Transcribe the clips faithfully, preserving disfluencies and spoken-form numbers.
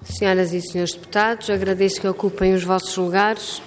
Senhoras e senhores deputados, agradeço que ocupem os vossos lugares.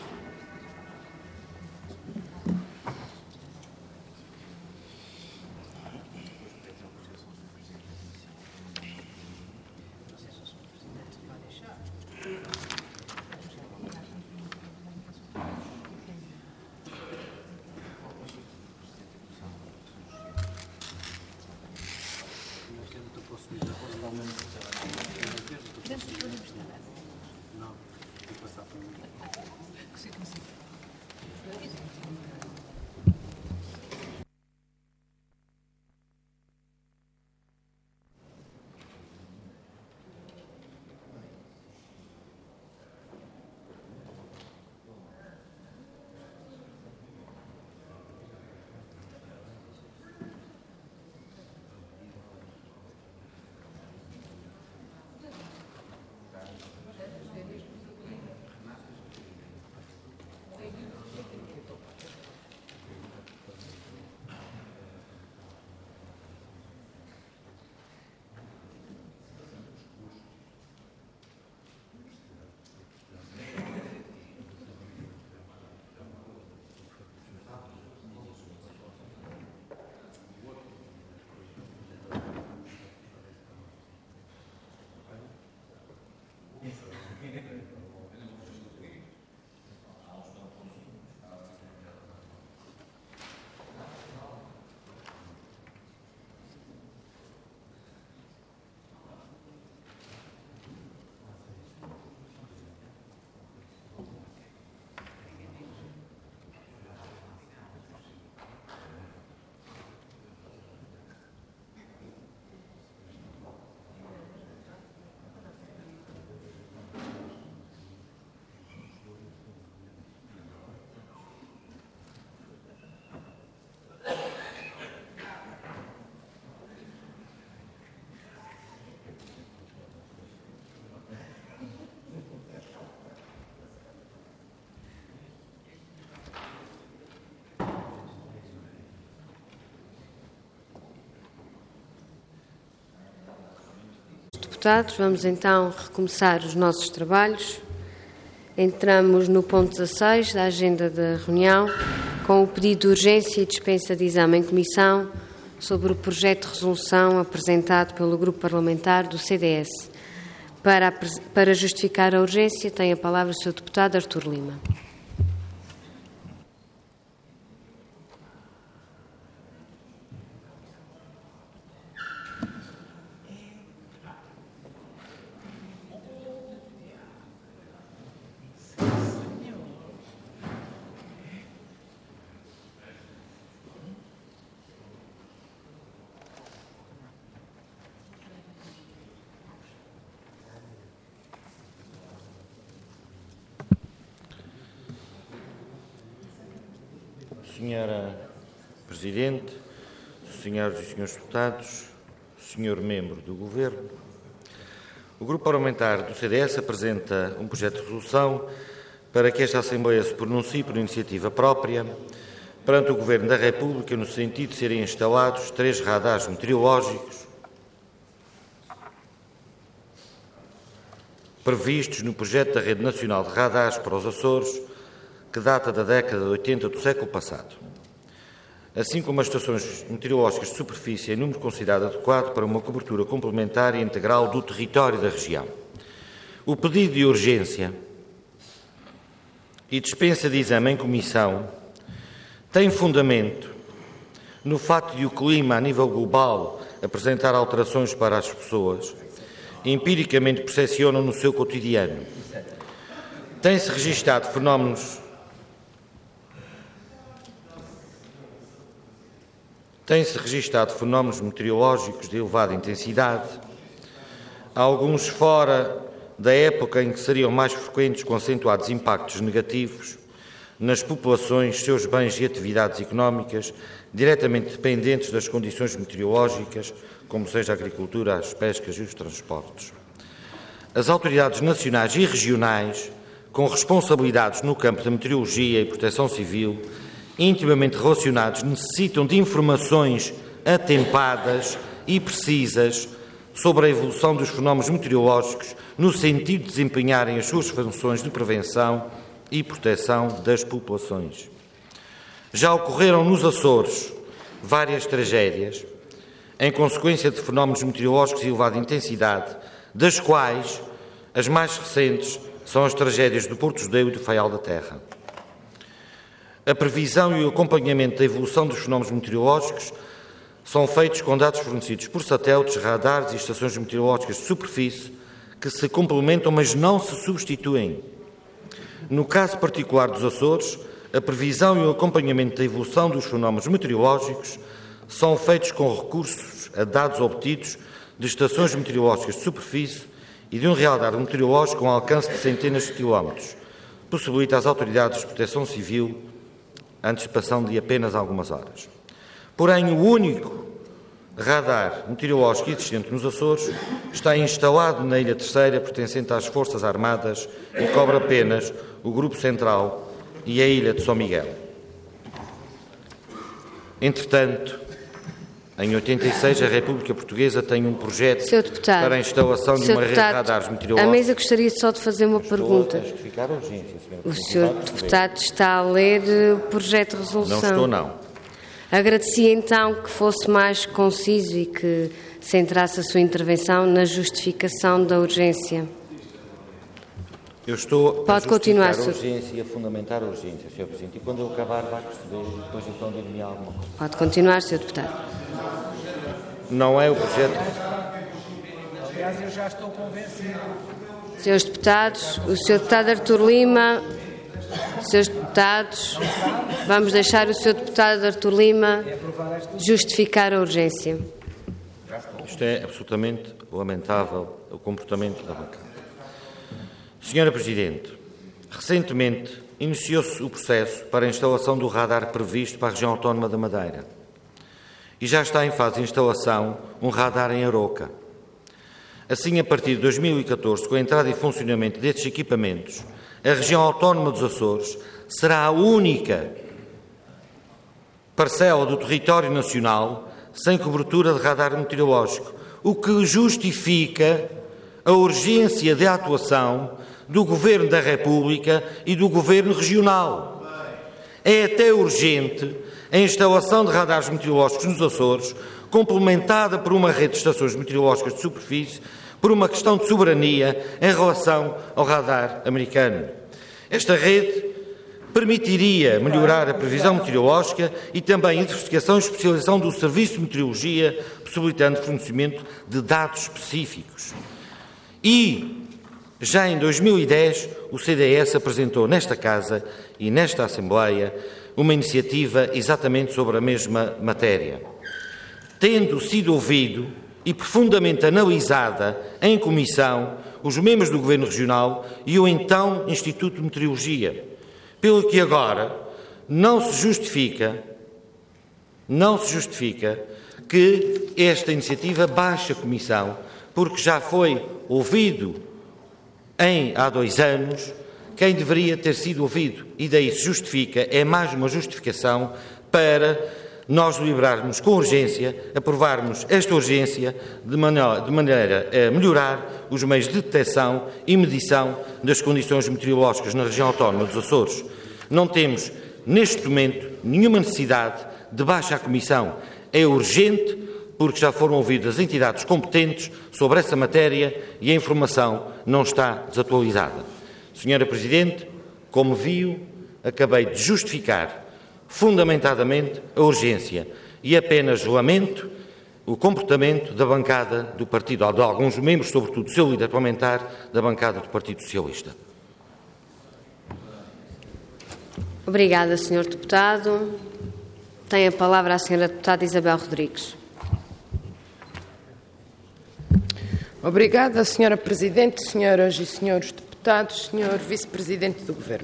Deputados, vamos então recomeçar os nossos trabalhos. Entramos no ponto dezasseis da agenda da reunião, com o pedido de urgência e dispensa de exame em comissão sobre o projeto de resolução apresentado pelo Grupo Parlamentar do C D S. Para, para justificar a urgência, tem a palavra o senhor Deputado Artur Lima. Senhora Presidente, senhoras e senhores deputados, senhor Membro do Governo, o Grupo Parlamentar do C D S apresenta um projeto de resolução para que esta Assembleia se pronuncie por iniciativa própria perante o Governo da República no sentido de serem instalados três radares meteorológicos previstos no projeto da Rede Nacional de Radares para os Açores, que data da década de oitenta do século passado, assim como as estações meteorológicas de superfície em número considerado adequado para uma cobertura complementar e integral do território da região. O pedido de urgência e dispensa de exame em comissão tem fundamento no facto de o clima a nível global apresentar alterações para as pessoas, empiricamente percepcionam no seu cotidiano. Tem-se registado fenómenos Tem-se registado fenómenos meteorológicos de elevada intensidade, alguns fora da época em que seriam mais frequentes, com acentuados impactos negativos nas populações, seus bens e atividades económicas, diretamente dependentes das condições meteorológicas, como seja a agricultura, as pescas e os transportes. As autoridades nacionais e regionais, com responsabilidades no campo da meteorologia e proteção civil, intimamente relacionados, necessitam de informações atempadas e precisas sobre a evolução dos fenómenos meteorológicos no sentido de desempenharem as suas funções de prevenção e proteção das populações. Já ocorreram nos Açores várias tragédias em consequência de fenómenos meteorológicos de elevada intensidade, das quais as mais recentes são as tragédias do Porto Judeu e do Faial da Terra. A previsão e o acompanhamento da evolução dos fenómenos meteorológicos são feitos com dados fornecidos por satélites, radares e estações meteorológicas de superfície que se complementam, mas não se substituem. No caso particular dos Açores, a previsão e o acompanhamento da evolução dos fenómenos meteorológicos são feitos com recursos a dados obtidos de estações meteorológicas de superfície e de um radar meteorológico com alcance de centenas de quilómetros. Possibilita às autoridades de proteção civil a antecipação de apenas algumas horas. Porém, o único radar meteorológico existente nos Açores está instalado na Ilha Terceira, pertencente às Forças Armadas, e cobre apenas o Grupo Central e a Ilha de São Miguel. Entretanto, em oitenta e seis, a República Portuguesa tem um projeto deputado, para a instalação de uma rede de radares meteorológicos. A mesa gostaria só de fazer uma Estou pergunta. a justificar a urgência, o senhor deputado está a ler o projeto de resolução. Não estou, não. Agradecia então que fosse mais conciso e que centrasse a sua intervenção na justificação da urgência. Eu estou Pode a continuar, justificar a senhor. urgência e a fundamentar a urgência, senhor Presidente. E quando eu acabar, vai perceber e depois então dir-me alguma coisa. Pode continuar, senhor deputado. Não é o projeto... Aliás, eu já estou convencido. Senhores deputados, o senhor deputado Artur Lima, senhores deputados, vamos deixar o senhor deputado Artur Lima justificar a urgência. Isto é absolutamente lamentável, o comportamento da bancada. Senhora Presidente, recentemente iniciou-se o processo para a instalação do radar previsto para a região autónoma da Madeira. E já está em fase de instalação um radar em Aroca. Assim, a partir de dois mil e catorze, com a entrada em funcionamento destes equipamentos, a região autónoma dos Açores será a única parcela do território nacional sem cobertura de radar meteorológico, o que justifica a urgência de atuação do Governo da República e do Governo regional. É até urgente a instalação de radares meteorológicos nos Açores, complementada por uma rede de estações meteorológicas de superfície, por uma questão de soberania em relação ao radar americano. Esta rede permitiria melhorar a previsão meteorológica e também a diversificação e especialização do Serviço de Meteorologia, possibilitando o fornecimento de dados específicos. E, já em dois mil e dez, o C D S apresentou nesta Casa e nesta Assembleia uma iniciativa exatamente sobre a mesma matéria. Tendo sido ouvido e profundamente analisada em comissão os membros do Governo Regional e o então Instituto de Meteorologia, pelo que agora não se justifica, não se justifica que esta iniciativa baixe a comissão, porque já foi ouvido em, há dois anos quem deveria ter sido ouvido, e daí se justifica, é mais uma justificação para nós deliberarmos com urgência, aprovarmos esta urgência de maneira, de maneira a melhorar os meios de detecção e medição das condições meteorológicas na região autónoma dos Açores. Não temos, neste momento, nenhuma necessidade de baixa à comissão. É urgente, porque já foram ouvidas as entidades competentes sobre essa matéria e a informação não está desatualizada. Senhora Presidente, como viu, acabei de justificar fundamentadamente a urgência e apenas lamento o comportamento da bancada do Partido, ou de alguns membros, sobretudo do seu líder parlamentar, da bancada do Partido Socialista. Obrigada, senhor Deputado. Tem a palavra a senhora Deputada Isabel Rodrigues. Obrigada, senhora Presidente, senhoras e senhores deputados, senhor Vice-Presidente do Governo.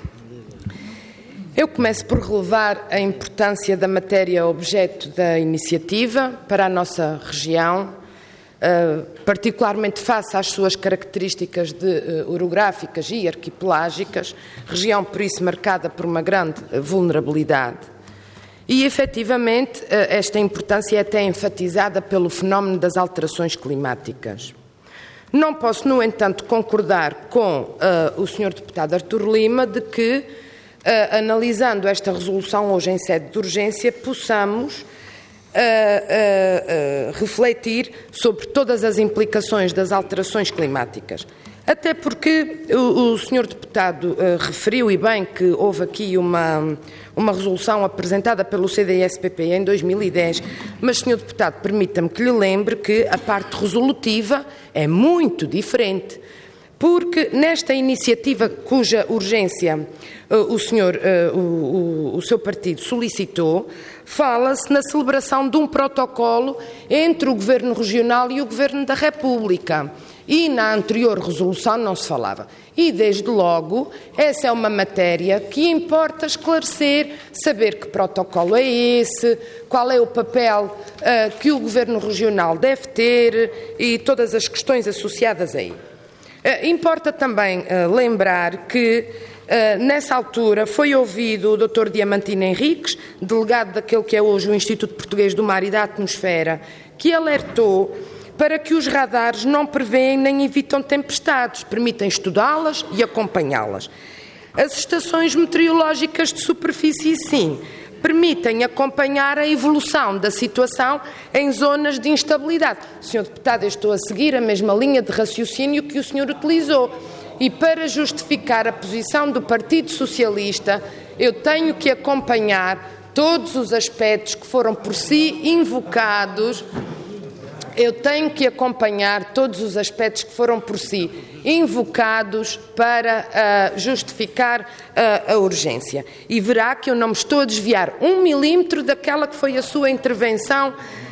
Eu começo por relevar a importância da matéria objeto da iniciativa para a nossa região, particularmente face às suas características de, orográficas e arquipelágicas, região por isso marcada por uma grande vulnerabilidade. E, efetivamente, esta importância é até enfatizada pelo fenómeno das alterações climáticas. Não posso, no entanto, concordar com uh, o senhor deputado Artur Lima de que, uh, analisando esta resolução hoje em sede de urgência, possamos uh, uh, uh, refletir sobre todas as implicações das alterações climáticas. Até porque o, o senhor deputado uh, referiu, e bem, que houve aqui uma, uma resolução apresentada pelo C D S P P em dois mil e dez, mas, senhor deputado, permita-me que lhe lembre que a parte resolutiva é muito diferente, porque nesta iniciativa cuja urgência uh, o, senhor, uh, o, o, o seu partido solicitou, fala-se na celebração de um protocolo entre o Governo Regional e o Governo da República. E na anterior resolução não se falava. E, desde logo, essa é uma matéria que importa esclarecer, saber que protocolo é esse, qual é o papel uh, que o Governo Regional deve ter e todas as questões associadas aí. Uh, importa também uh, lembrar que, uh, nessa altura, foi ouvido o doutor Diamantino Henriques, delegado daquele que é hoje o Instituto Português do Mar e da Atmosfera, que alertou para que os radares não prevêem nem evitam tempestades, permitem estudá-las e acompanhá-las. As estações meteorológicas de superfície, sim, permitem acompanhar a evolução da situação em zonas de instabilidade. senhor Deputado, eu estou a seguir a mesma linha de raciocínio que o senhor utilizou. E para justificar a posição do Partido Socialista, eu tenho que acompanhar todos os aspectos que foram por si invocados. Eu tenho que acompanhar todos os aspectos que foram por si invocados para uh, justificar uh, a urgência. E verá que eu não me estou a desviar um milímetro daquela que foi a sua intervenção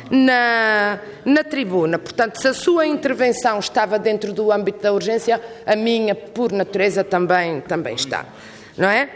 na, na tribuna. Portanto, se a sua intervenção estava dentro do âmbito da urgência, a minha, por natureza, também, também está. Não é?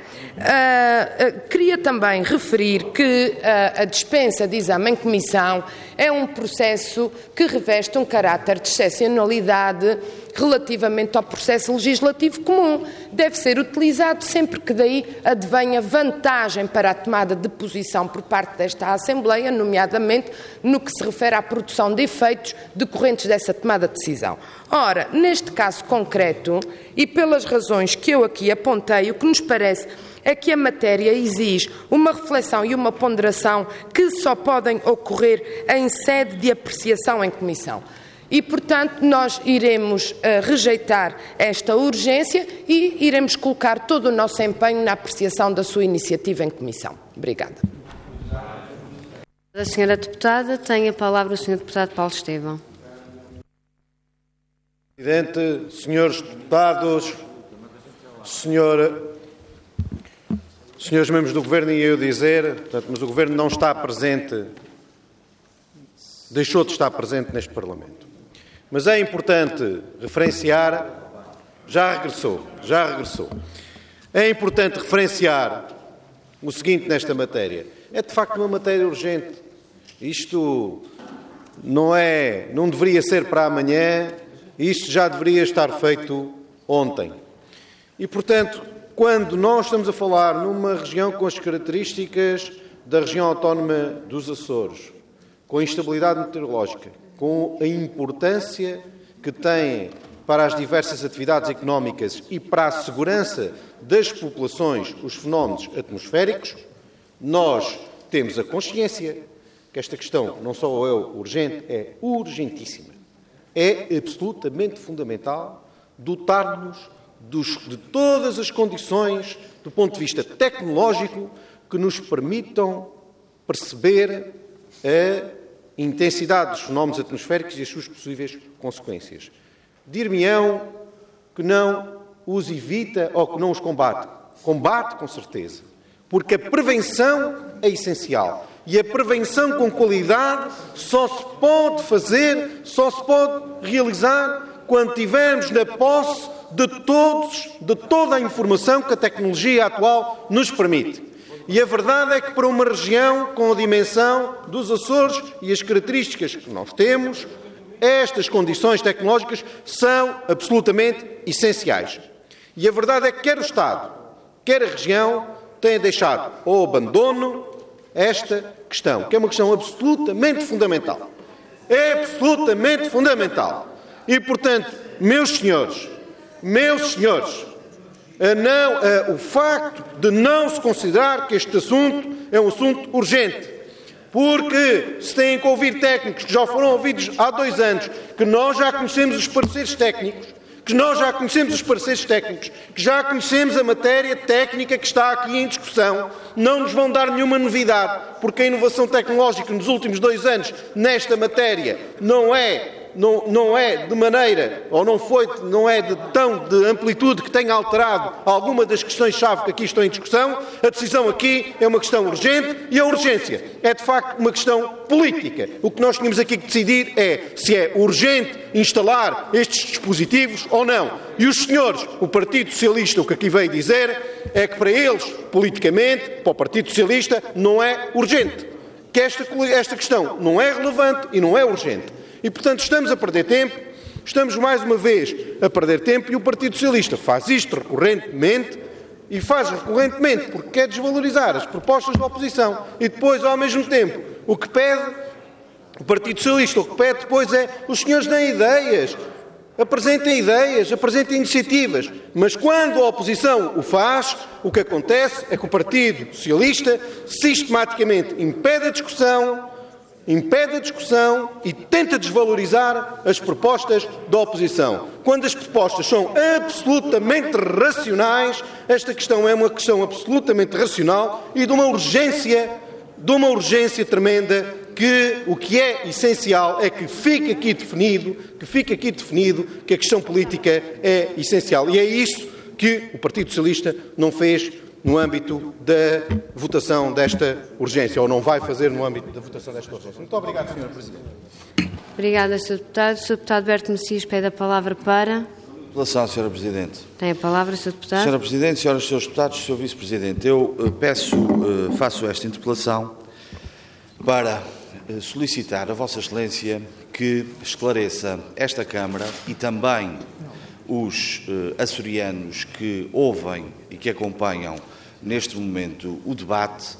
Uh, uh, queria também referir que uh, a dispensa de exame em comissão é um processo que reveste um caráter de excepcionalidade relativamente ao processo legislativo comum. Deve ser utilizado sempre que daí advenha vantagem para a tomada de posição por parte desta Assembleia, nomeadamente no que se refere à produção de efeitos decorrentes dessa tomada de decisão. Ora, neste caso concreto, e pelas razões que eu aqui apontei, o que nos parece é que a matéria exige uma reflexão e uma ponderação que só podem ocorrer em sede de apreciação em comissão. E, portanto, nós iremos uh, rejeitar esta urgência e iremos colocar todo o nosso empenho na apreciação da sua iniciativa em comissão. Obrigada. A senhora deputada tem a palavra o senhor deputado Paulo Estevão. Presidente, senhores deputados, senhor, senhores membros do Governo, e eu dizer, portanto, mas o Governo não está presente, deixou de estar presente neste Parlamento. Mas é importante referenciar, já regressou, já regressou. É importante referenciar o seguinte nesta matéria. É de facto uma matéria urgente. Isto não é, não deveria ser para amanhã, isto já deveria estar feito ontem. E, portanto, quando nós estamos a falar numa região com as características da região autónoma dos Açores, com a instabilidade meteorológica, com a importância que tem para as diversas atividades económicas e para a segurança das populações os fenómenos atmosféricos, nós temos a consciência que esta questão não só é urgente, é urgentíssima. É absolutamente fundamental dotar-nos de todas as condições, do ponto de vista tecnológico, que nos permitam perceber a intensidade dos fenómenos atmosféricos e as suas possíveis consequências. Dir-me-ão que não os evita ou que não os combate. Combate, com certeza. Porque a prevenção é essencial. E a prevenção com qualidade só se pode fazer, só se pode realizar quando tivermos na posse de todos, de toda a informação que a tecnologia atual nos permite. E a verdade é que para uma região com a dimensão dos Açores e as características que nós temos, estas condições tecnológicas são absolutamente essenciais. E a verdade é que quer o Estado, quer a região, têm deixado ao abandono esta questão, que é uma questão absolutamente fundamental. É absolutamente fundamental. E, portanto, meus senhores, meus senhores, a não, a, o facto de não se considerar que este assunto é um assunto urgente, porque se têm que ouvir técnicos que já foram ouvidos há dois anos, que nós já conhecemos os pareceres técnicos, que nós já conhecemos os pareceres técnicos, que já conhecemos a matéria técnica que está aqui em discussão, não nos vão dar nenhuma novidade, porque a inovação tecnológica nos últimos dois anos nesta matéria não é, não, não é de maneira, ou não foi, não é de tão de amplitude que tenha alterado alguma das questões-chave que aqui estão em discussão. A decisão aqui é uma questão urgente e a urgência é, de facto, uma questão política. O que nós tínhamos aqui que decidir é se é urgente instalar estes dispositivos ou não. E os senhores, o Partido Socialista, o que aqui veio dizer é que para eles, politicamente, para o Partido Socialista, não é urgente. Que esta, esta questão não é relevante e não é urgente. E, portanto, estamos a perder tempo, estamos mais uma vez a perder tempo e o Partido Socialista faz isto recorrentemente e faz recorrentemente porque quer desvalorizar as propostas da oposição e depois, ao mesmo tempo, o que pede o Partido Socialista, o que pede depois é os senhores deem ideias, apresentem ideias, apresentem iniciativas, mas quando a oposição o faz, o que acontece é que o Partido Socialista sistematicamente impede a discussão, impede a discussão e tenta desvalorizar as propostas da oposição. Quando as propostas são absolutamente racionais, esta questão é uma questão absolutamente racional e de uma urgência, de uma urgência tremenda, que o que é essencial é que fique aqui definido, que fique aqui definido que a questão política é essencial. E é isso que o Partido Socialista não fez no âmbito da votação desta urgência, ou não vai fazer no âmbito da votação desta urgência. Muito obrigado, senhora Presidente. Obrigada, senhor Deputado. senhor Deputado Berto Messias pede a palavra para... Apelação, senhora Presidente. Tem a palavra, senhor Deputado. senhora Presidente, senhoras e senhores Deputados, senhor Vice-Presidente, eu uh, peço, uh, faço esta interpelação para uh, solicitar a Vossa Excelência que esclareça esta Câmara e também os uh, açorianos que ouvem e que acompanham neste momento o debate,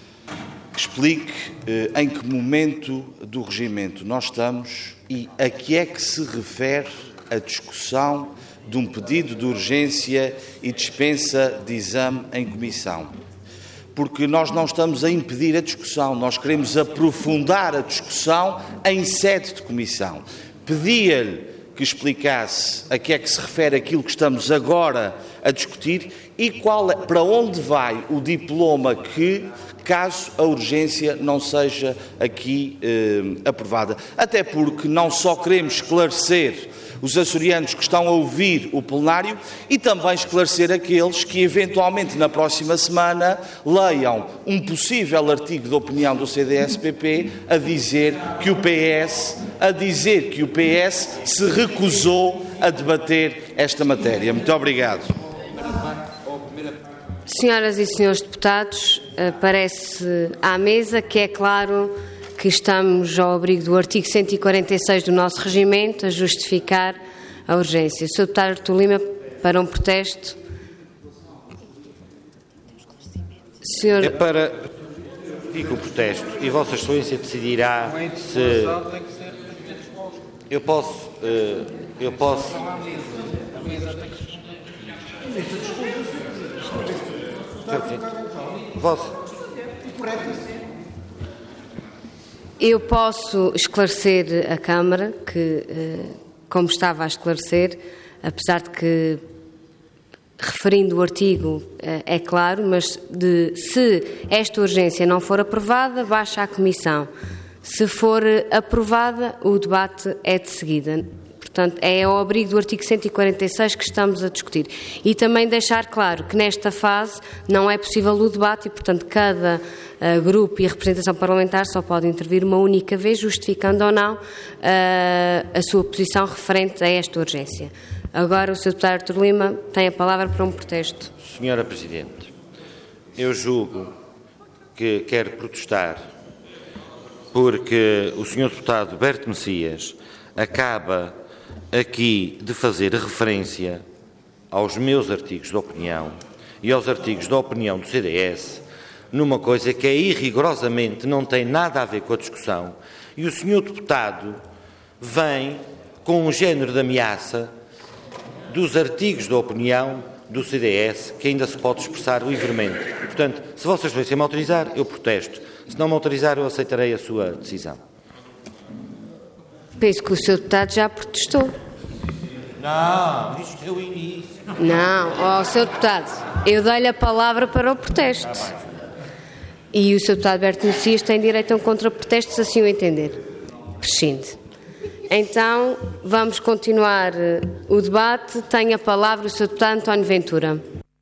que explique uh, em que momento do regimento nós estamos e a que é que se refere a discussão de um pedido de urgência e dispensa de exame em comissão. Porque nós não estamos a impedir a discussão, nós queremos aprofundar a discussão em sede de comissão. Pedia-lhe que explicasse a que é que se refere aquilo que estamos agora a discutir e qual é, para onde vai o diploma que, caso a urgência não seja aqui eh, aprovada. Até porque não só queremos esclarecer os açorianos que estão a ouvir o plenário e também esclarecer aqueles que, eventualmente, na próxima semana, leiam um possível artigo de opinião do C D S P P a dizer que o P S, a dizer que o P S se recusou a debater esta matéria. Muito obrigado. Senhoras e senhores deputados, parece à mesa que é claro que estamos ao abrigo do artigo cento e quarenta e seis do nosso regimento a justificar a urgência. senhor Deputado Artur Lima, para um protesto. Senhor... É para... Fica o protesto e Vossa Excelência decidirá se... Eu posso... Eu posso... Vossa... Eu posso esclarecer a Câmara, que, como estava a esclarecer, apesar de que, referindo o artigo, é claro, mas de, se esta urgência não for aprovada, baixa à Comissão. Se for aprovada, o debate é de seguida. Portanto, é ao abrigo do artigo cento e quarenta e seis que estamos a discutir. E também deixar claro que nesta fase não é possível o debate e, portanto, cada uh, grupo e representação parlamentar só pode intervir uma única vez, justificando ou não uh, a sua posição referente a esta urgência. Agora, o senhor Deputado Artur Lima tem a palavra para um protesto. Senhora Presidente, eu julgo que quero protestar porque o senhor Deputado Berto Messias acaba aqui de fazer referência aos meus artigos de opinião e aos artigos de opinião do C D S, numa coisa que é irrigorosamente, não tem nada a ver com a discussão, e o senhor deputado vem com um género de ameaça dos artigos da opinião do C D S, que ainda se pode expressar livremente. E, portanto, se Vossa Excelência me autorizar, eu protesto. Se não me autorizar, eu aceitarei a sua decisão. Penso que o senhor deputado já protestou. Não, isto é o início. Não, ó, senhor deputado, eu dei-lhe a palavra para o protesto. E o senhor deputado Alberto Messias tem direito a um contra-protesto, se assim o entender. Prescinde. Então, vamos continuar o debate. Tem a palavra o senhor deputado António Ventura.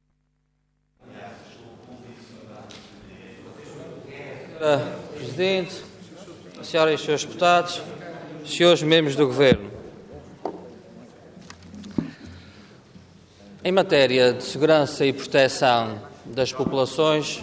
Senhora Presidente, senhoras e senhores deputados, senhores membros do Governo. Em matéria de segurança e proteção das populações,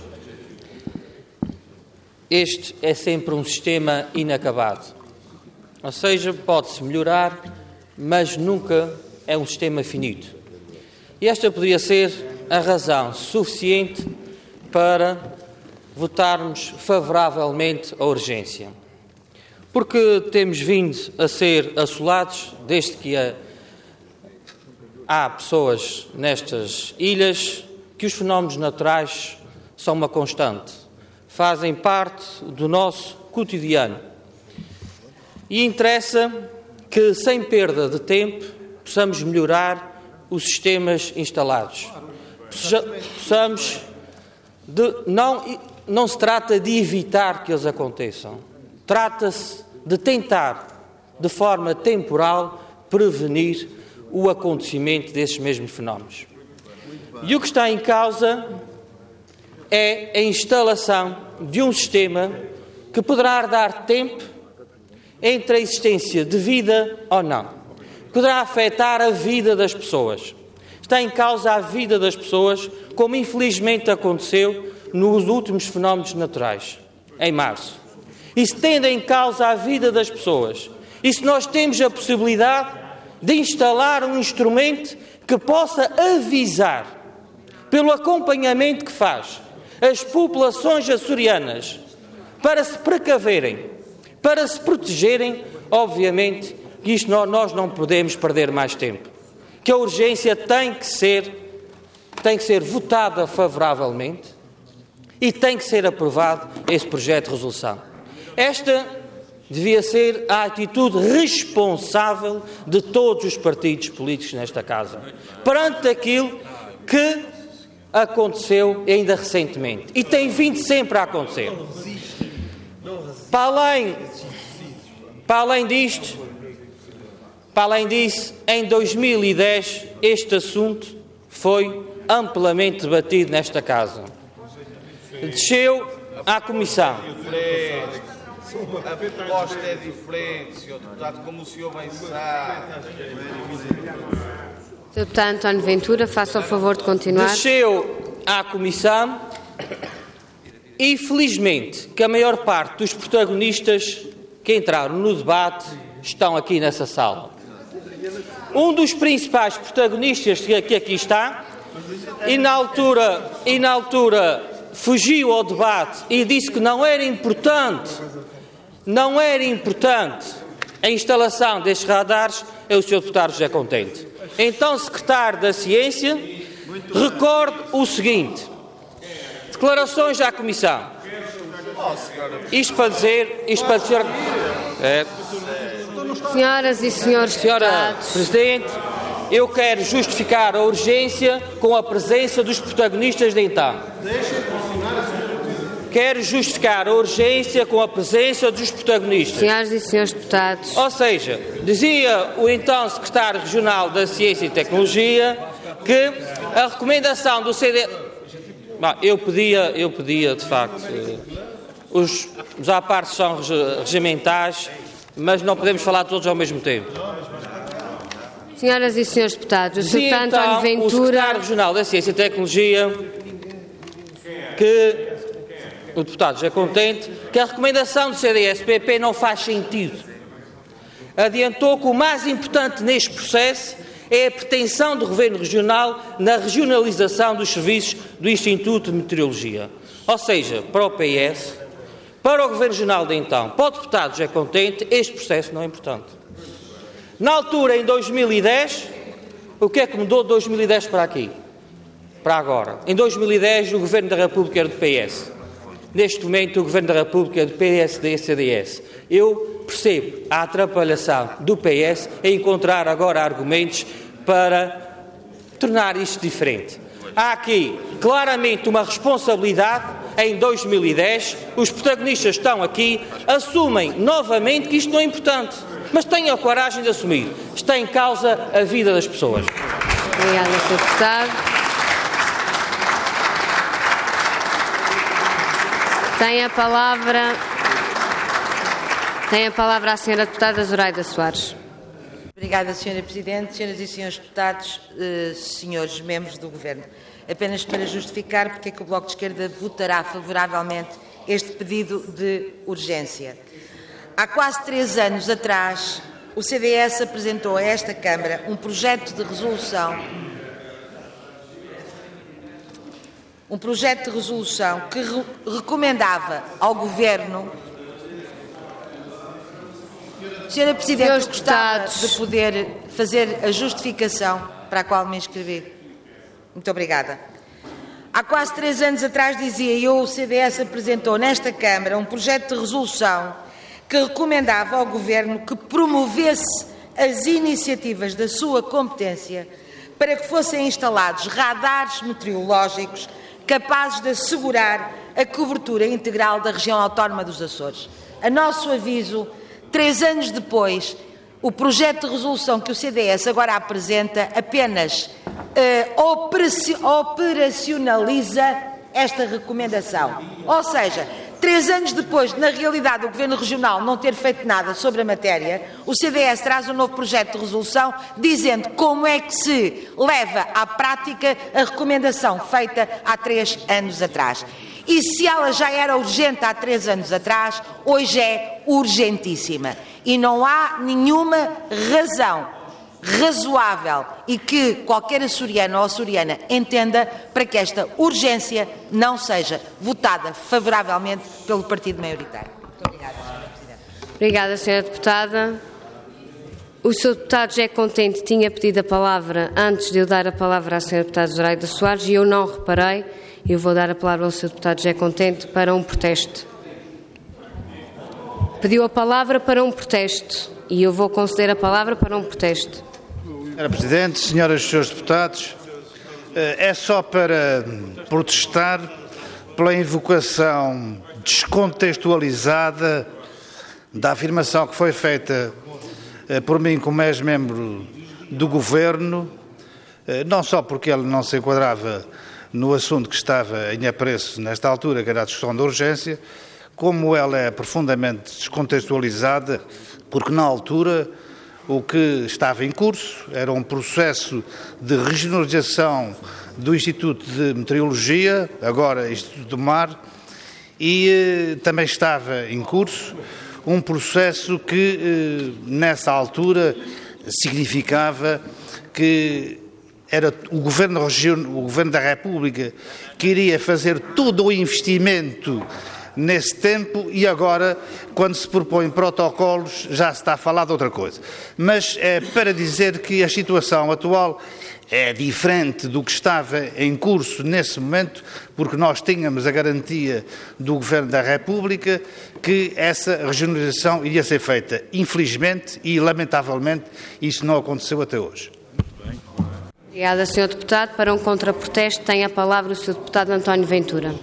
este é sempre um sistema inacabado. Ou seja, pode-se melhorar, mas nunca é um sistema finito. E esta poderia ser a razão suficiente para votarmos favoravelmente a urgência. Porque temos vindo a ser assolados, desde que a, há pessoas nestas ilhas, que os fenómenos naturais são uma constante, fazem parte do nosso cotidiano. E interessa que, sem perda de tempo, possamos melhorar os sistemas instalados. Possamos de, não, não se trata de evitar que eles aconteçam. Trata-se de tentar, de forma temporal, prevenir o acontecimento desses mesmos fenómenos. E o que está em causa é a instalação de um sistema que poderá dar tempo entre a existência de vida ou não. Poderá afetar a vida das pessoas. Está em causa a vida das pessoas, como infelizmente aconteceu nos últimos fenómenos naturais, em março. E se tende em causa a vida das pessoas, e se nós temos a possibilidade de instalar um instrumento que possa avisar, pelo acompanhamento que faz, as populações açorianas, para se precaverem, para se protegerem, obviamente, que isto nós não podemos perder mais tempo. Que a urgência tem que ser, tem que ser votada favoravelmente e tem que ser aprovado esse projeto de resolução. Esta devia ser a atitude responsável de todos os partidos políticos nesta Casa, perante aquilo que aconteceu ainda recentemente e tem vindo sempre a acontecer. Para além, para além disto, para além disso, em dois mil e dez este assunto foi amplamente debatido nesta Casa. Desceu à Comissão. A proposta é diferente, senhor Deputado, como o senhor bem sabe. senhor Deputado António Ventura, faça o favor de continuar. Desceu à Comissão e, felizmente, que a maior parte dos protagonistas que entraram no debate estão aqui nessa sala. Um dos principais protagonistas que aqui está, e na altura, e na altura fugiu ao debate e disse que não era importante, não era importante a instalação destes radares, é o senhor deputado José Contente. Então, secretário da Ciência, recordo o seguinte: declarações à Comissão. Isto para dizer, isto para dizer, é, Senhoras e senhores Senhora deputados. Presidente, eu quero justificar a urgência com a presença dos protagonistas de então. Quero justificar a urgência com a presença dos protagonistas. Senhoras e senhores deputados. Ou seja, dizia o então secretário regional da Ciência e Tecnologia que a recomendação do C D... Bom, eu pedia, eu pedia, de facto, os, os à parte são regimentais, mas não podemos falar todos ao mesmo tempo. Senhoras e senhores deputados, o Dizia senhor então António Ventura... o secretário regional da Ciência e Tecnologia que o deputado já é contente que a recomendação do C D S P P não faz sentido. Adiantou que o mais importante neste processo é a pretensão do Governo Regional na regionalização dos serviços do Instituto de Meteorologia. Ou seja, para o P S, para o Governo Regional de então, para o deputado José Contente, este processo não é importante. Na altura, em dois mil e dez, o que é que mudou de dois mil e dez para aqui? Para agora. Em dois mil e dez, o Governo da República era do P S. Neste momento, o Governo da República é do P S D C D S. Eu percebo a atrapalhação do P S em encontrar agora argumentos para tornar isto diferente. Há aqui claramente uma responsabilidade. Em dois mil e dez, os protagonistas estão aqui, assumem novamente que isto não é importante, mas tenham a coragem de assumir. Está em causa a vida das pessoas. Obrigada, senhor Deputado. Tem a palavra, tem a palavra a senhora Deputada Zoraida Soares. Obrigada, senhora Presidente. Senhoras e senhores deputados, eh, senhores membros do Governo. Apenas para justificar porque é que o Bloco de Esquerda votará favoravelmente este pedido de urgência. Há quase três anos atrás, o C D S apresentou a esta Câmara um projeto de resolução, um projeto de resolução que re recomendava ao Governo. Senhora Presidente, eu gostava de poder fazer a justificação para a qual me inscrevi. Muito obrigada. Há quase três anos atrás, dizia eu, o C D S apresentou nesta Câmara um projeto de resolução que recomendava ao Governo que promovesse as iniciativas da sua competência para que fossem instalados radares meteorológicos capazes de assegurar a cobertura integral da região autónoma dos Açores. A nosso aviso, três anos depois, o projeto de resolução que o C D S agora apresenta apenas uh, operacionaliza esta recomendação. Ou seja, três anos depois, na realidade, do Governo Regional não ter feito nada sobre a matéria, o C D S traz um novo projeto de resolução dizendo como é que se leva à prática a recomendação feita há três anos atrás. E se ela já era urgente há três anos atrás, hoje é urgentíssima. E não há nenhuma razão razoável e que qualquer açoriano ou açoriana entenda para que esta urgência não seja votada favoravelmente pelo partido maioritário. Muito obrigada, senhora Presidente. Obrigada, senhora Deputada. O senhor Deputado José Contente tinha pedido a palavra antes de eu dar a palavra à senhora Deputada Zoraida Soares e eu não reparei. Eu vou dar a palavra ao senhor Deputado José Contente para um protesto. Pediu a palavra para um protesto e eu vou conceder a palavra para um protesto. Senhora Presidente, senhoras e senhores deputados, é só para protestar pela invocação descontextualizada da afirmação que foi feita por mim como ex-membro do Governo, não só porque ele não se enquadrava no assunto que estava em apreço nesta altura, que era a discussão da urgência, como ela é profundamente descontextualizada, porque na altura o que estava em curso era um processo de regionalização do Instituto de Meteorologia, agora Instituto do Mar, e eh, também estava em curso um processo que, eh, nessa altura, significava que era o Governo, o Governo da República que iria fazer todo o investimento nesse tempo e agora, quando se propõem protocolos, já se está a falar de outra coisa. Mas é para dizer que a situação atual é diferente do que estava em curso nesse momento, porque nós tínhamos a garantia do Governo da República que essa regionalização iria ser feita. Infelizmente e lamentavelmente, isso não aconteceu até hoje. Obrigada, senhor Deputado. Para um contraprotesto tem a palavra o senhor Deputado António Ventura.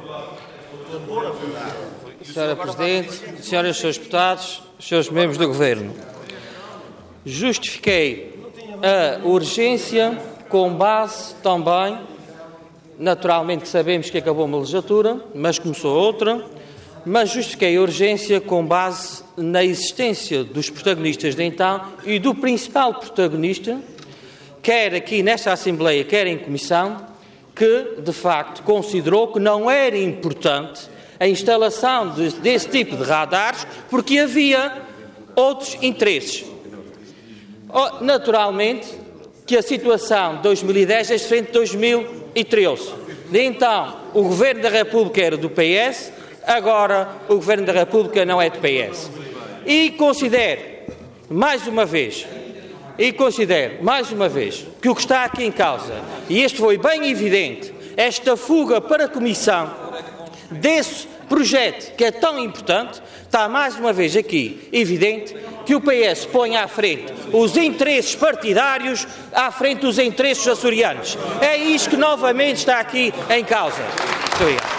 Senhora Presidente, senhoras e senhores deputados, senhores membros do Governo, justifiquei a urgência com base também, naturalmente que sabemos que acabou uma legislatura, mas começou outra, mas justifiquei a urgência com base na existência dos protagonistas de então e do principal protagonista, quer aqui nesta Assembleia, quer em Comissão, que de facto considerou que não era importante a instalação de, desse tipo de radares porque havia outros interesses. Naturalmente, que a situação de dois mil e dez é diferente de dois mil e treze. De então, o Governo da República era do P S, agora o Governo da República não é do P S. E considero, mais uma vez, e considero, mais uma vez, que o que está aqui em causa, e este foi bem evidente, esta fuga para a Comissão desse projeto que é tão importante, está mais uma vez aqui evidente que o P S põe à frente os interesses partidários à frente dos interesses açorianos. É isto que novamente está aqui em causa. Muito obrigado.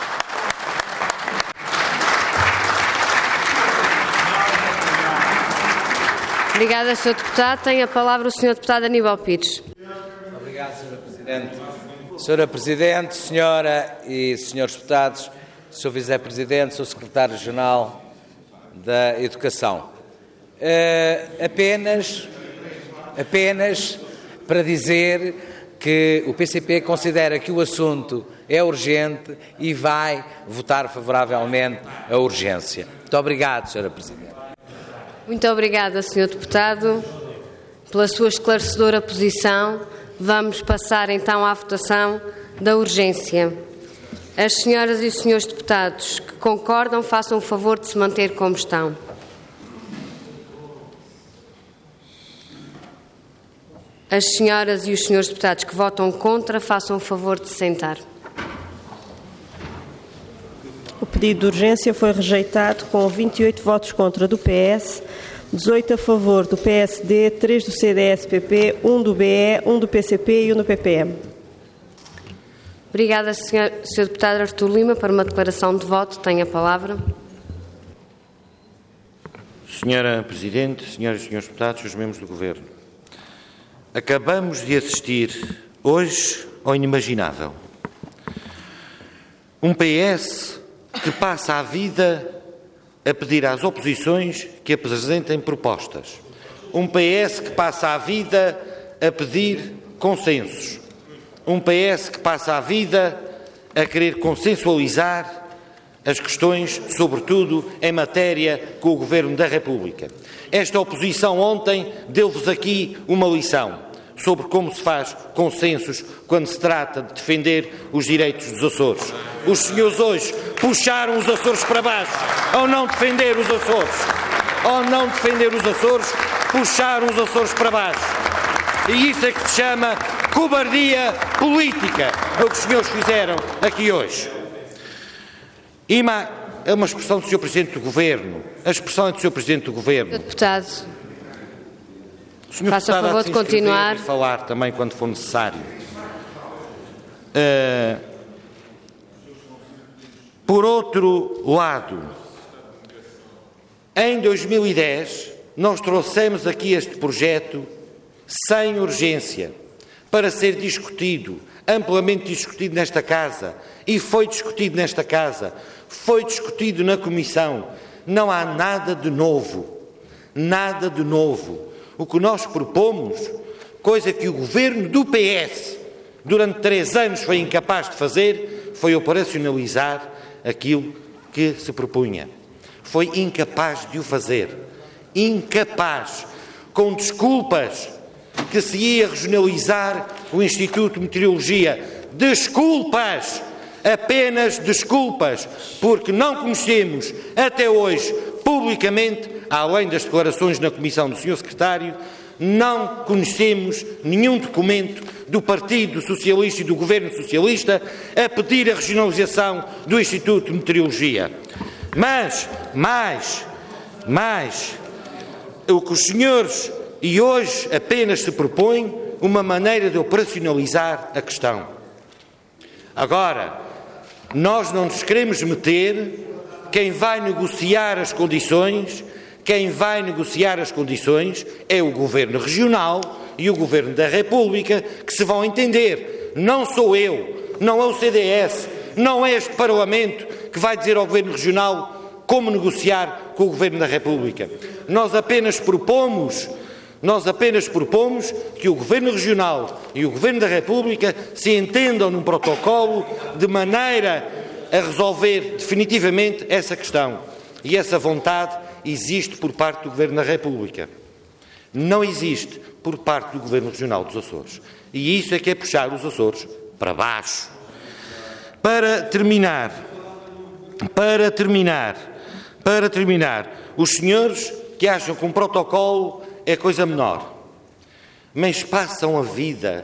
Obrigada, senhor Deputado. Tem a palavra o senhor Deputado Aníbal Pires. Obrigado, senhora Presidente. Senhora Presidente, Senhora e Senhores Deputados, senhor Vice-Presidente, senhor Secretário-Geral da Educação. Uh, apenas, apenas para dizer que o P C P considera que o assunto é urgente e vai votar favoravelmente a urgência. Muito obrigado, senhora Presidente. Muito obrigada, senhor Deputado, pela sua esclarecedora posição. Vamos passar então à votação da urgência. As senhoras e os senhores deputados que concordam, façam o favor de se manter como estão. As senhoras e os senhores deputados que votam contra, façam o favor de se sentar. O pedido de urgência foi rejeitado com vinte e oito votos contra do P S, dezoito a favor do P S D, três do C D S P P, um do B E, um do P C P e um do P P M. Obrigada, senhor, senhor Deputado Artur Lima. Para uma declaração de voto, tem a palavra. Senhora Presidente, senhoras e senhores deputados, os membros do Governo, acabamos de assistir hoje ao inimaginável. Um P S que passa a vida a pedir às oposições que apresentem propostas. Um P S que passa a vida a pedir consensos. Um P S que passa a vida a querer consensualizar as questões, sobretudo em matéria com o Governo da República. Esta oposição ontem deu-vos aqui uma lição sobre como se faz consensos quando se trata de defender os direitos dos Açores. Os senhores hoje puxaram os Açores para baixo ao não defender os Açores. Ao não defender os Açores, puxaram os Açores para baixo. E isso é que se chama cobardia política, é o que os senhores fizeram aqui hoje. E uma, é uma expressão do senhor Presidente do Governo. A expressão é do senhor Presidente do Governo. senhor Deputado, senhor faça Deputado, favor de continuar. E falar também quando for necessário. Uh, por outro lado, em dois mil e dez, nós trouxemos aqui este projeto sem urgência, para ser discutido, amplamente discutido nesta Casa, e foi discutido nesta Casa, foi discutido na Comissão. Não há nada de novo, nada de novo. O que nós propomos, coisa que o Governo do P S, durante três anos foi incapaz de fazer, foi operacionalizar aquilo que se propunha. Foi incapaz de o fazer. Incapaz, com desculpas, que se ia regionalizar o Instituto de Meteorologia. Desculpas, apenas desculpas, porque não conhecemos até hoje, publicamente, além das declarações na Comissão do senhor Secretário, não conhecemos nenhum documento do Partido Socialista e do Governo Socialista a pedir a regionalização do Instituto de Meteorologia. Mas, mais, mais, o que os senhores... E hoje apenas se propõe uma maneira de operacionalizar a questão. Agora, nós não nos queremos meter, quem vai negociar as condições, quem vai negociar as condições é o Governo Regional e o Governo da República, que se vão entender. Não sou eu, não é o C D S, não é este Parlamento que vai dizer ao Governo Regional como negociar com o Governo da República. Nós apenas propomos... Nós apenas propomos que o Governo Regional e o Governo da República se entendam num protocolo de maneira a resolver definitivamente essa questão. E essa vontade existe por parte do Governo da República. Não existe por parte do Governo Regional dos Açores. E isso é que é puxar os Açores para baixo. Para terminar, para terminar, para terminar, os senhores que acham que um protocolo é coisa menor, mas passam a vida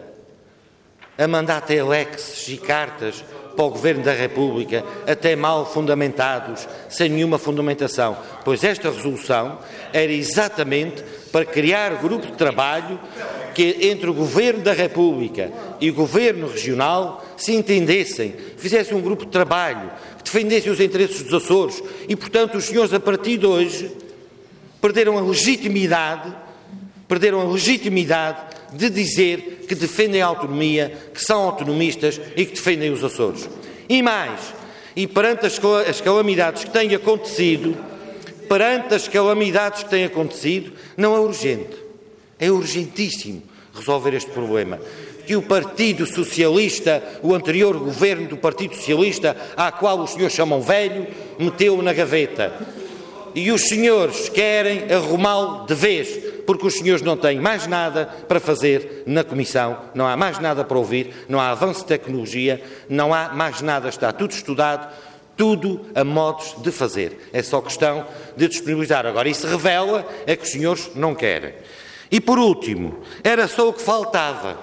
a mandar telexes e cartas para o Governo da República, até mal fundamentados, sem nenhuma fundamentação, pois esta resolução era exatamente para criar grupo de trabalho que entre o Governo da República e o Governo Regional se entendessem, fizessem um grupo de trabalho, que defendessem os interesses dos Açores e, portanto, os senhores, a partir de hoje, perderam a legitimidade, perderam a legitimidade de dizer que defendem a autonomia, que são autonomistas e que defendem os Açores. E mais, e perante as calamidades que têm acontecido, perante as calamidades que têm acontecido, não é urgente, é urgentíssimo resolver este problema. Que o Partido Socialista, o anterior governo do Partido Socialista, à qual os senhores chamam velho, meteu na gaveta. E os senhores querem arrumá-lo de vez, porque os senhores não têm mais nada para fazer na Comissão, não há mais nada para ouvir, não há avanço de tecnologia, não há mais nada, está tudo estudado, tudo a modos de fazer. É só questão de disponibilizar. Agora, isso revela é que os senhores não querem. E, por último, era só o que faltava.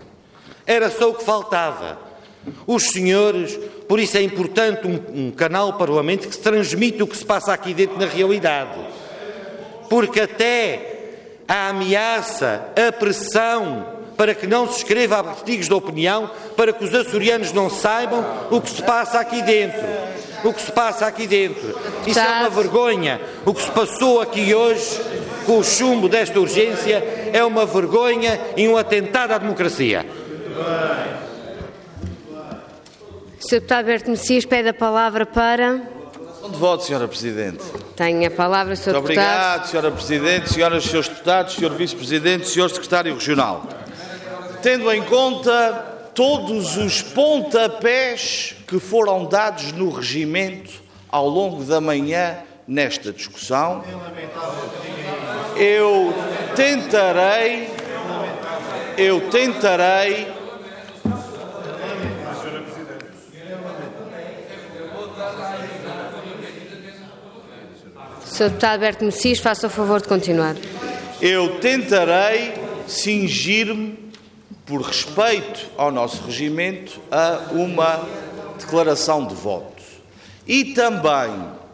Era só o que faltava. Os senhores, por isso é importante um, um canal parlamento que se transmite o que se passa aqui dentro na realidade. Porque até a ameaça, a pressão para que não se escreva artigos de opinião, para que os açorianos não saibam o que se passa aqui dentro. O que se passa aqui dentro. Isso é uma vergonha. O que se passou aqui hoje, com o chumbo desta urgência, é uma vergonha e um atentado à democracia. senhor Deputado Alberto Messias pede a palavra para... De voto, senhora Presidente. Tenho a palavra, senhor Muito Deputado. obrigado, senhora Presidente, senhoras e senhores Deputados, senhor Vice-Presidente, senhor Secretário Regional. Tendo em conta todos os pontapés que foram dados no regimento ao longo da manhã nesta discussão, eu tentarei, eu tentarei senhor Deputado Alberto Messias, faça o favor de continuar. Eu tentarei cingir-me, por respeito ao nosso regimento, a uma declaração de voto. E também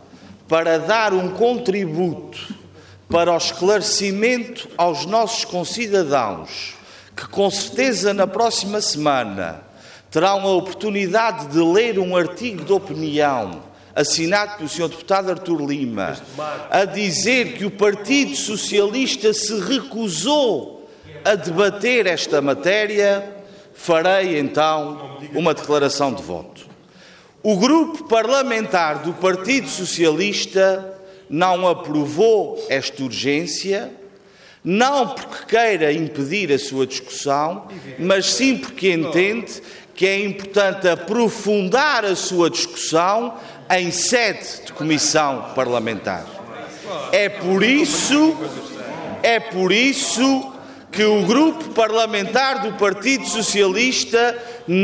para dar um contributo para o esclarecimento aos nossos concidadãos, que com certeza na próxima semana terão a oportunidade de ler um artigo de opinião assinado pelo senhor Deputado Artur Lima, a dizer que o Partido Socialista se recusou a debater esta matéria, farei então uma declaração de voto. O grupo parlamentar do Partido Socialista não aprovou esta urgência, não porque queira impedir a sua discussão, mas sim porque entende que é importante aprofundar a sua discussão em sede de comissão parlamentar. É por isso, é por isso que o grupo parlamentar do Partido Socialista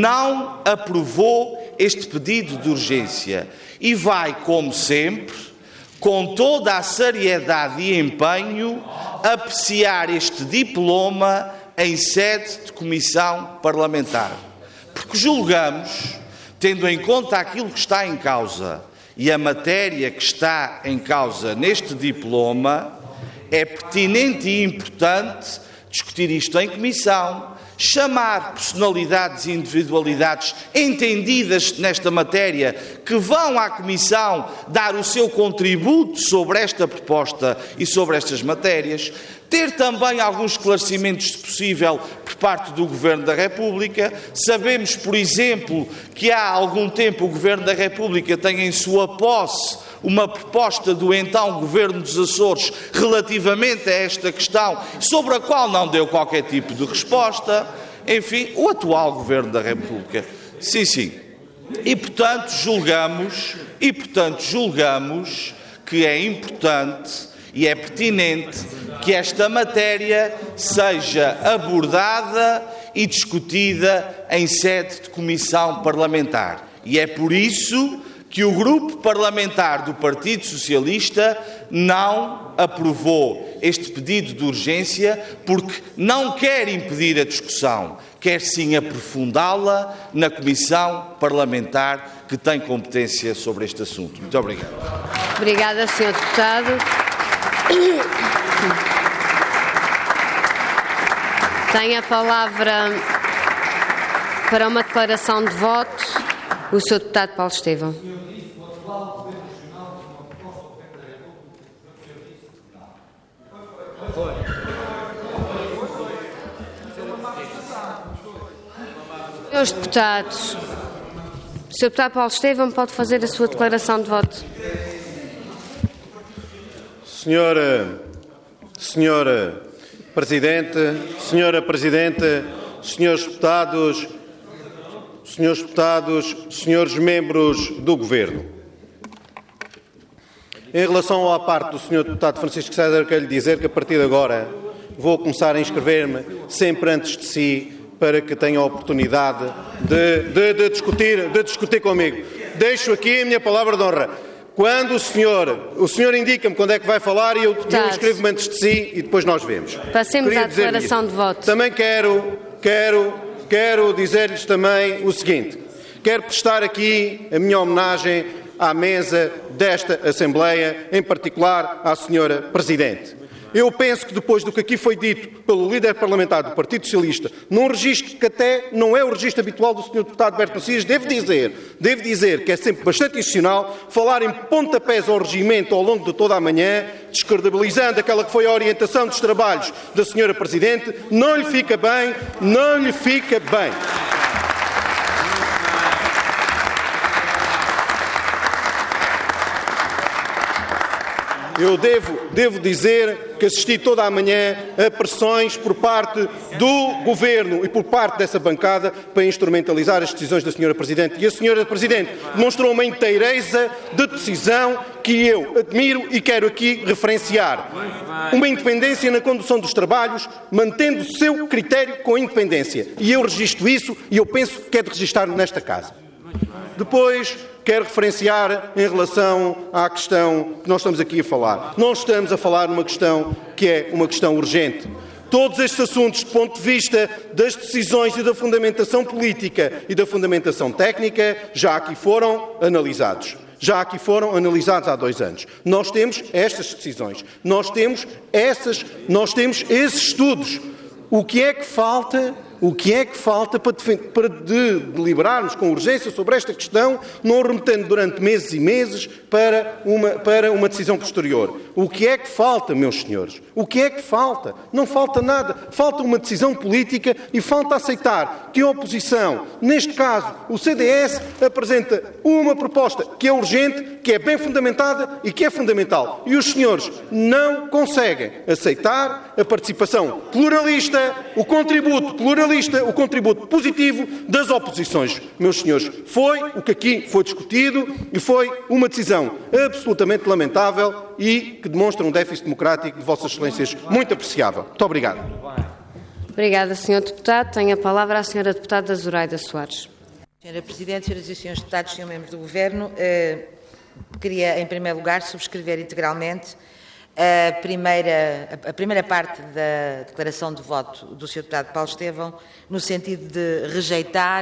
não aprovou este pedido de urgência e vai, como sempre, com toda a seriedade e empenho, apreciar este diploma em sede de comissão parlamentar. Porque julgamos, tendo em conta aquilo que está em causa e a matéria que está em causa neste diploma, é pertinente e importante discutir isto em comissão, chamar personalidades e individualidades entendidas nesta matéria que vão à Comissão dar o seu contributo sobre esta proposta e sobre estas matérias, ter também alguns esclarecimentos, se possível, por parte do Governo da República. Sabemos, por exemplo, que há algum tempo o Governo da República tem em sua posse uma proposta do então Governo dos Açores relativamente a esta questão, sobre a qual não deu qualquer tipo de resposta. Enfim, o atual Governo da República. Sim, sim. E, portanto, julgamos, e, portanto, julgamos que é importante e é pertinente que esta matéria seja abordada e discutida em sede de comissão parlamentar. E é por isso que o Grupo Parlamentar do Partido Socialista não aprovou este pedido de urgência, porque não quer impedir a discussão, quer sim aprofundá-la na Comissão Parlamentar que tem competência sobre este assunto. Muito obrigado. Obrigada, senhor Deputado. Tem a palavra para uma declaração de voto o senhor Deputado Paulo Estevão. Senhores deputados, o senhor Deputado Paulo Estevão pode fazer a sua declaração de voto. Senhora, senhora Presidente, Senhora Presidente, senhores deputados, senhores deputados, senhores membros do Governo. Em relação à parte do senhor Deputado Francisco César, quero lhe dizer que a partir de agora vou começar a inscrever-me sempre antes de si, para que tenha a oportunidade de, de, de, discutir, de discutir comigo. Deixo aqui a minha palavra de honra. Quando o senhor, o senhor indica-me quando é que vai falar e eu, eu inscrevo-me antes de si e depois nós vemos. Passemos à declaração de voto. Também quero, quero, quero dizer-lhes também o seguinte. Quero prestar aqui a minha homenagem à mesa desta Assembleia, em particular à senhora Presidente. Eu penso que depois do que aqui foi dito pelo líder parlamentar do Partido Socialista, num registro que até não é o registro habitual do senhor Deputado Berto Macias, devo dizer, devo dizer que é sempre bastante institucional falar em pontapés ao regimento ao longo de toda a manhã, descredibilizando aquela que foi a orientação dos trabalhos da senhora Presidente, não lhe fica bem, não lhe fica bem. Eu devo, devo dizer que assisti toda a manhã a pressões por parte do Governo e por parte dessa bancada para instrumentalizar as decisões da senhora Presidente. E a senhora Presidente demonstrou uma inteireza de decisão que eu admiro e quero aqui referenciar. Uma independência na condução dos trabalhos, mantendo o seu critério com independência. E eu registro isso e eu penso que é de registrar nesta casa. Depois, quero referenciar em relação à questão que nós estamos aqui a falar. Não estamos a falar numa questão que é uma questão urgente. Todos estes assuntos, do ponto de vista das decisões e da fundamentação política e da fundamentação técnica, já aqui foram analisados. Já aqui foram analisados há dois anos. Nós temos estas decisões. Nós temos, essas, nós temos esses estudos. O que é que falta... O que é que falta para, para de, deliberarmos com urgência sobre esta questão, não remetendo durante meses e meses para uma, para uma decisão posterior? O que é que falta, meus senhores? O que é que falta? Não falta nada. Falta uma decisão política e falta aceitar que a oposição, neste caso o C D S, apresenta uma proposta que é urgente, que é bem fundamentada e que é fundamental. E os senhores não conseguem aceitar a participação pluralista, o contributo pluralista, o contributo positivo das oposições. Meus senhores, foi o que aqui foi discutido e foi uma decisão absolutamente lamentável e que demonstra um déficit democrático de Vossas Excelências muito apreciável. Muito obrigado. Obrigada, senhor Deputado. Tem a palavra a senhora Deputada Zoraida Soares. Senhora Presidente, senhoras e senhores Deputados, senhores membros do Governo, eh, queria, em primeiro lugar, subscrever integralmente A primeira, a primeira parte da declaração de voto do senhor Deputado Paulo Estevão, no sentido de rejeitar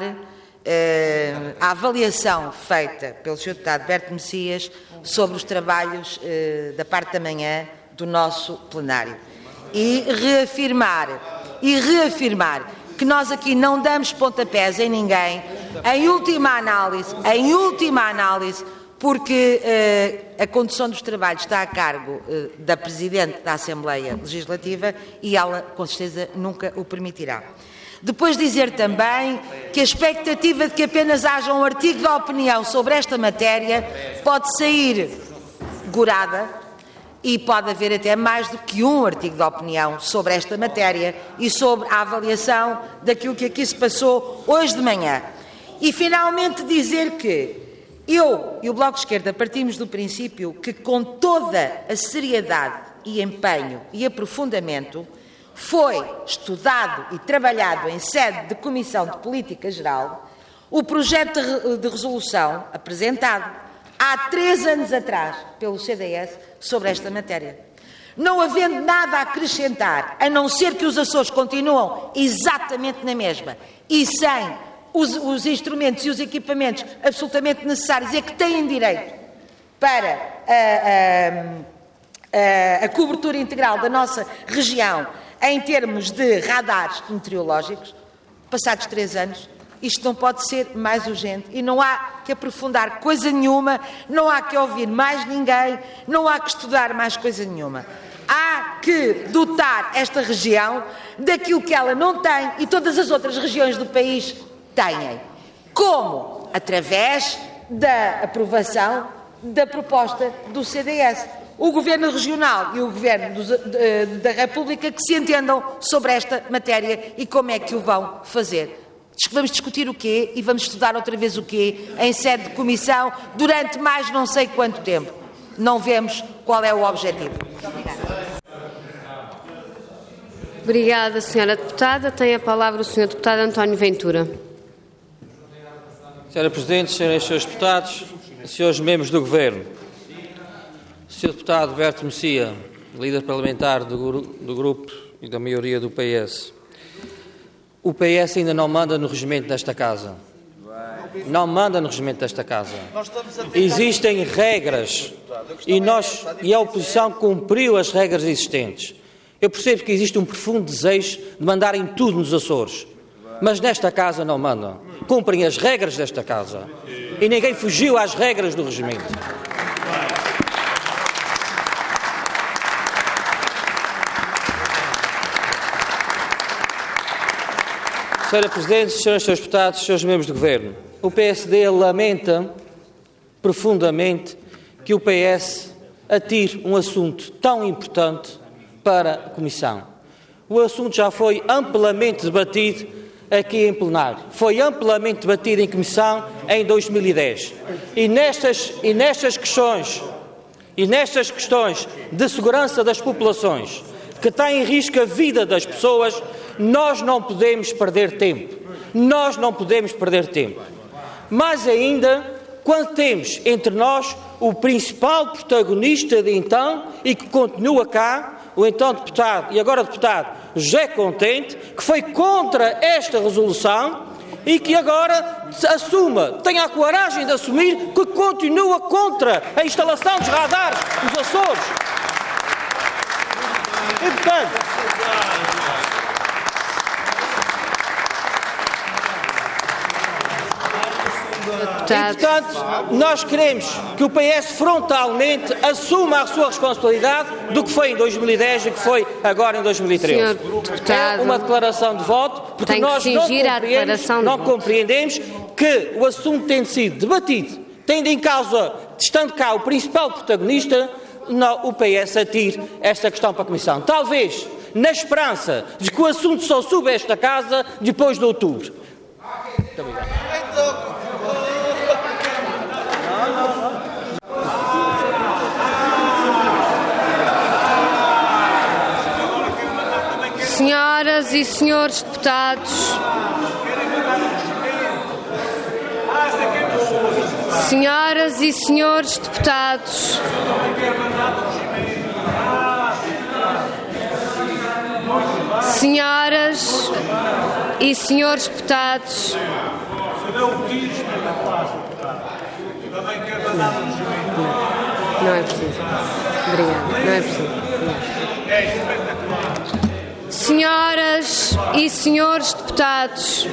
eh, a avaliação feita pelo senhor Deputado Berto Messias sobre os trabalhos eh, da parte da manhã do nosso plenário. E reafirmar, e reafirmar que nós aqui não damos pontapés em ninguém, em última análise, em última análise, porque uh, a condução dos trabalhos está a cargo uh, da Presidente da Assembleia Legislativa e ela, com certeza, nunca o permitirá. Depois dizer também que a expectativa de que apenas haja um artigo de opinião sobre esta matéria pode sair gorada e pode haver até mais do que um artigo de opinião sobre esta matéria e sobre a avaliação daquilo que aqui se passou hoje de manhã. E, finalmente, dizer que eu e o Bloco de Esquerda partimos do princípio que, com toda a seriedade e empenho e aprofundamento, foi estudado e trabalhado em sede de Comissão de Política Geral o projeto de resolução apresentado há três anos atrás pelo C D S sobre esta matéria. Não havendo nada a acrescentar, a não ser que os Açores continuam exatamente na mesma e sem os, os instrumentos e os equipamentos absolutamente necessários e a que têm direito para a, a, a, a cobertura integral da nossa região em termos de radares meteorológicos, passados três anos, isto não pode ser mais urgente e não há que aprofundar coisa nenhuma, não há que ouvir mais ninguém, não há que estudar mais coisa nenhuma. Há que dotar esta região daquilo que ela não tem e todas as outras regiões do país têm. Como? Através da aprovação da proposta do C D S. O Governo Regional e o Governo da República que se entendam sobre esta matéria e como é que o vão fazer. Vamos discutir o quê e vamos estudar outra vez o quê em sede de comissão durante mais não sei quanto tempo. Não vemos qual é o objetivo. Obrigada. Obrigada, senhora Deputada. Tem a palavra o senhor Deputado António Ventura. Senhora Presidente, senhoras e senhores deputados, senhores membros do Governo, senhor Deputado Berto Messia, líder parlamentar do, gru do Grupo e da maioria do P S, o P S ainda não manda no regimento desta Casa. Não manda no regimento desta Casa. Existem regras e, nós, e a oposição cumpriu as regras existentes. Eu percebo que existe um profundo desejo de mandarem tudo nos Açores, mas nesta Casa não mandam. Cumprem as regras desta Casa. E ninguém fugiu às regras do regimento. Senhora Presidente, senhores e senhores deputados, senhores membros do Governo, o P S D lamenta profundamente que o P S atire um assunto tão importante para a Comissão. O assunto já foi amplamente debatido aqui em plenário. Foi amplamente debatido em Comissão em dois mil e dez. E nestas, e nestas questões, e nestas questões de segurança das populações, que têm em risco a vida das pessoas, nós não podemos perder tempo. Nós não podemos perder tempo. Mais ainda, quando temos entre nós o principal protagonista de então e que continua cá, o então deputado e agora deputado José Contente, que foi contra esta resolução e que agora assuma, tenha a coragem de assumir que continua contra a instalação dos radares nos Açores. E, portanto, E, portanto, nós queremos que o P S frontalmente assuma a sua responsabilidade do que foi em dois mil e dez e que foi agora em dois mil e treze. É uma declaração de voto, porque nós não compreendemos, não compreendemos que o assunto tem sido debatido, tendo em causa, estando cá o principal protagonista, não, o P S atire esta questão para a Comissão. Talvez na esperança de que o assunto só suba a esta Casa depois de outubro. Muito obrigado. Senhoras e senhores deputados, senhoras e senhores deputados, senhoras e senhores deputados, não é preciso. Obrigada. Não é preciso. Senhoras e senhores deputados,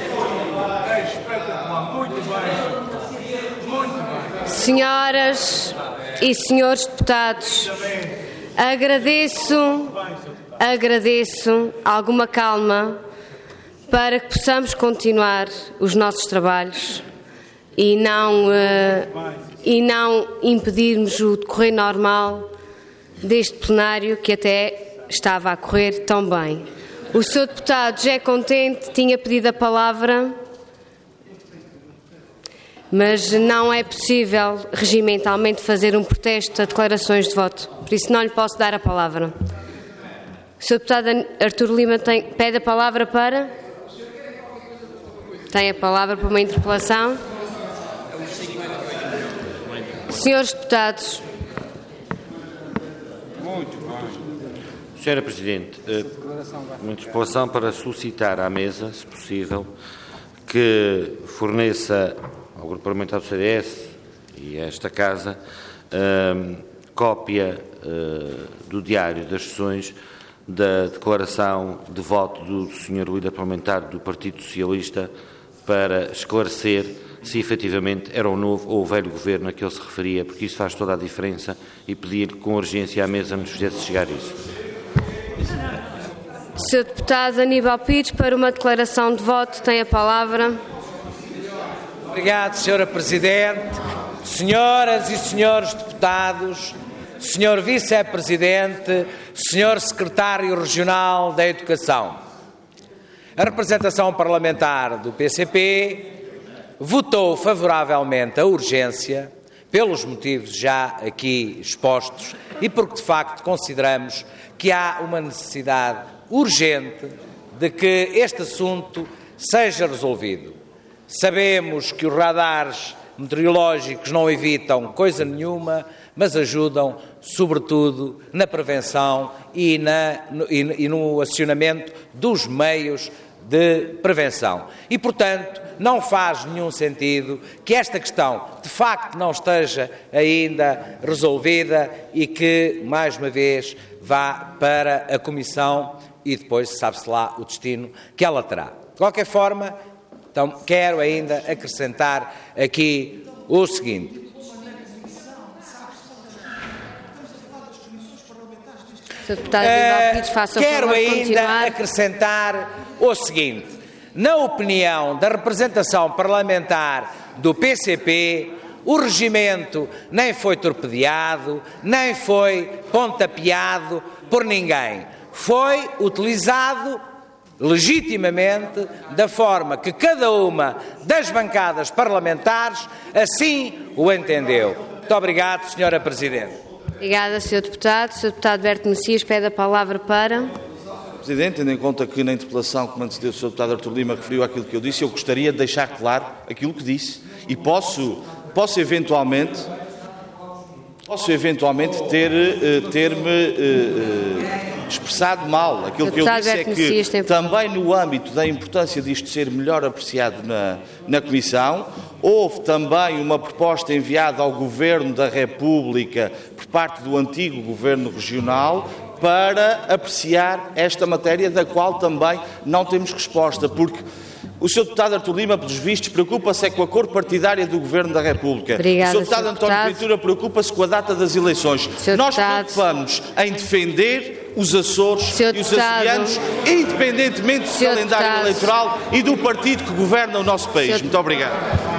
senhoras e senhores deputados, agradeço, agradeço alguma calma para que possamos continuar os nossos trabalhos e não, uh, e não impedirmos o decorrer normal deste plenário que até estava a correr tão bem. O senhor deputado José Contente tinha pedido a palavra. mas não é possível regimentalmente fazer um protesto a declarações de voto. Por isso não lhe posso dar a palavra. O senhor Deputado Artur Lima tem, pede a palavra para... Tem a palavra para uma interpelação. Senhores Deputados... Senhora Presidente, uma interpelação para solicitar à mesa, se possível, que forneça ao Grupo Parlamentar do C D S e a esta Casa uh, cópia uh, do diário das sessões da declaração de voto do senhor líder parlamentar do Partido Socialista para esclarecer se efetivamente era o novo ou o velho governo a que ele se referia, porque isso faz toda a diferença, e pedir com urgência à mesa nos fizesse chegar isso. senhor Deputado Aníbal Pires, para uma declaração de voto, tem a palavra. Obrigado, senhora Presidente. Senhoras e senhores deputados, senhor Vice-Presidente, senhor Secretário Regional da Educação. A representação parlamentar do P C P votou favoravelmente a urgência pelos motivos já aqui expostos e porque, de facto, consideramos que há uma necessidade urgente de que este assunto seja resolvido. Sabemos que os radares meteorológicos não evitam coisa nenhuma, mas ajudam, sobretudo, na prevenção e, na, no, e, e no acionamento dos meios de prevenção. E, portanto, não faz nenhum sentido que esta questão, de facto, não esteja ainda resolvida e que, mais uma vez, vá para a Comissão e depois sabe-se lá o destino que ela terá. De qualquer forma, então, quero ainda acrescentar aqui o seguinte. senhor Deputado Aníbal Pires, faça o Quero favor de ainda continuar. acrescentar o seguinte. Na opinião da representação parlamentar do P C P, o regimento nem foi torpedeado, nem foi pontapeado por ninguém. Foi utilizado legitimamente da forma que cada uma das bancadas parlamentares assim o entendeu. Muito obrigado, senhora Presidente. Obrigada, senhor Deputado. senhor Deputado Berto Messias pede a palavra para... Presidente, tendo em conta que na interpelação que me antecedeu o senhor Deputado Artur Lima referiu aquilo que eu disse, eu gostaria de deixar claro aquilo que disse e posso, posso eventualmente, posso eventualmente ter, ter-me expressado mal. Aquilo que eu disse é que também no âmbito da importância disto ser melhor apreciado na, na Comissão, houve também uma proposta enviada ao Governo da República por parte do antigo Governo Regional para apreciar esta matéria, da qual também não temos resposta, porque o senhor Deputado Artur Lima, pelos vistos, preocupa-se é com a cor partidária do Governo da República. Obrigada, o senhor Deputado António deputado. Ventura preocupa-se com a data das eleições. senhor Nós deputado. preocupamos em defender os Açores senhor e os deputado. açorianos, independentemente do senhor calendário deputado. eleitoral e do partido que governa o nosso país. senhor Muito obrigado.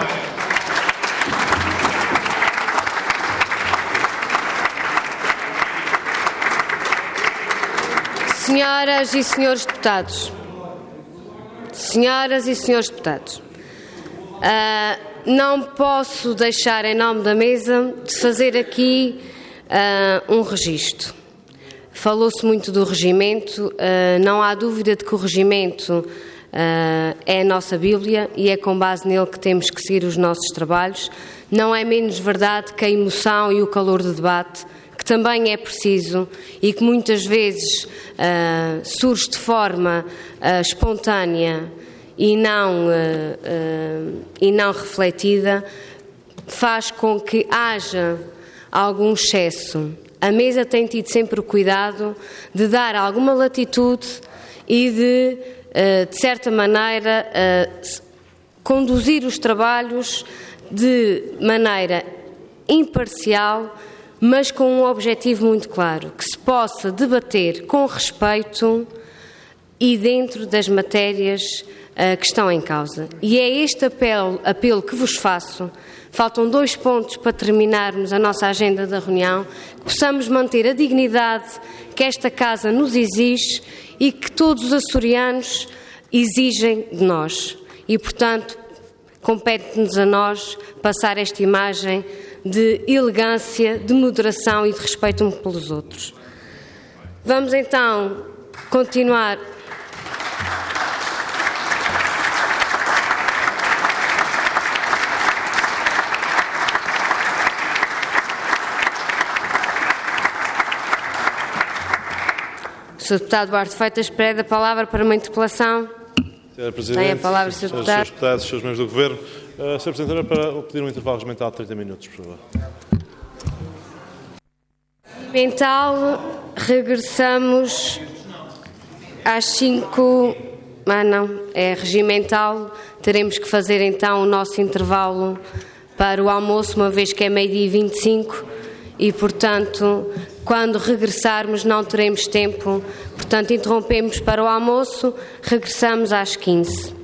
Senhoras e senhores deputados, senhoras e senhores deputados, uh, não posso deixar em nome da mesa de fazer aqui uh, um registro. Falou-se muito do regimento, uh, não há dúvida de que o regimento uh, é a nossa Bíblia e é com base nele que temos que seguir os nossos trabalhos. Não é menos verdade que a emoção e o calor do debate, que também é preciso e que muitas vezes uh, surge de forma uh, espontânea e não, uh, uh, e não refletida, faz com que haja algum excesso. A mesa tem tido sempre o cuidado de dar alguma latitude e de, uh, de certa maneira, uh, conduzir os trabalhos de maneira imparcial, mas com um objetivo muito claro, que se possa debater com respeito e dentro das matérias uh, que estão em causa. E é este apelo, apelo que vos faço. Faltam dois pontos para terminarmos a nossa agenda da reunião, que possamos manter a dignidade que esta Casa nos exige e que todos os açorianos exigem de nós. E, portanto, compete-nos a nós passar esta imagem de elegância, de moderação e de respeito uns pelos outros. Vamos então continuar. O senhor Deputado Duarte Freitas pede a palavra para uma interpelação. senhora Presidente, Tem a palavra, senhor Deputado. senhores Deputados, senhores membros do Governo. Uh, senhora Presidente, era para pedir um intervalo regimental de trinta minutos, por favor. Regimental, regressamos às cinco. Ah, não, é regimental. Teremos que fazer então o nosso intervalo para o almoço, uma vez que é meio-dia e vinte e cinco, e, portanto, quando regressarmos não teremos tempo. Portanto, interrompemos para o almoço, regressamos às quinze.